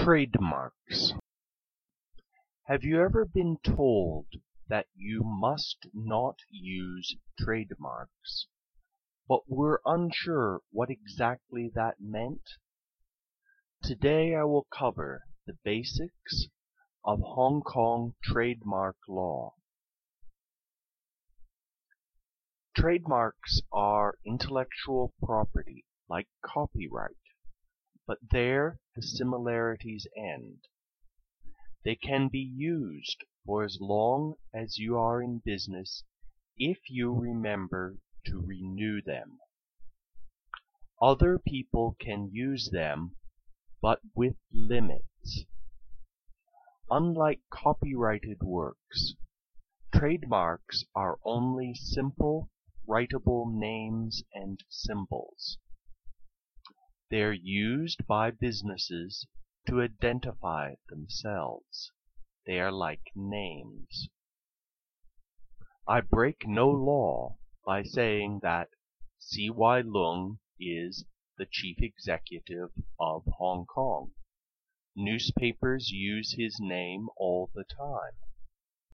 Trademarks. Have you ever been told that you must not use trademarks, but were unsure what exactly that meant? Today I will cover the basics of Hong Kong trademark law. Trademarks are intellectual property like copyright, but there the similarities end. They can be used for as long as you are in business if you remember to renew them. Other people can use them, but with limits. Unlike copyrighted works, trademarks are only simple, writable names and symbols. They are used by businesses to identify themselves. They are like names. I break no law by saying that C.Y. Leung is the chief executive of Hong Kong. Newspapers use his name all the time.